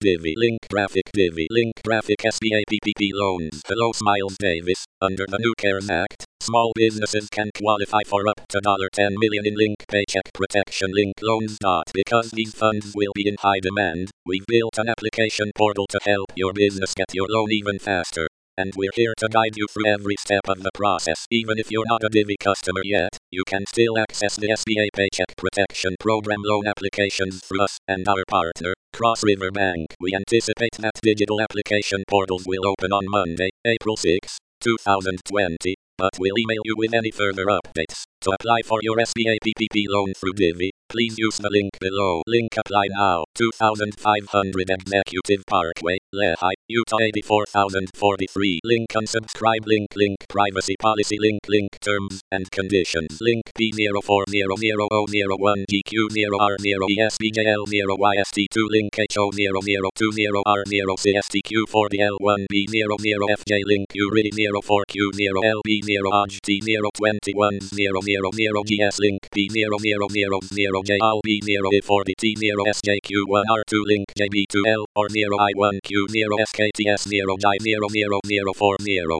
Divi link graphic SBA PPP loans. Hello Smiles Davis. Under the new CARES Act, small businesses can qualify for up to $10 million in Link Paycheck Protection Link loans. Because these funds will be in high demand, we've built an application portal to help your business get your loan even faster. And we're here to guide you through every step of the process. Even if you're not a Divi customer yet, you can still access the SBA Paycheck Protection Program loan applications through us and our partner, Cross River Bank. We anticipate that digital application portals will open on Monday, April 6, 2020, but we'll email you with any further updates. To apply for your SBA PPP loan through Divi, please use the link below. Link apply now. 2500 Executive Parkway, Lehi, Utah 84043. Link unsubscribe. Link privacy policy. Link terms and conditions. Link P04001GQ0R0ESBJL0YST2. Link HO020CSTQ4DL1B0FJ. Link URI04Q0LB0OGT02100GS. Link P000JLB0E40T0SJQ1R2. Link JB2L or 0I1Q0SKTS0J00040.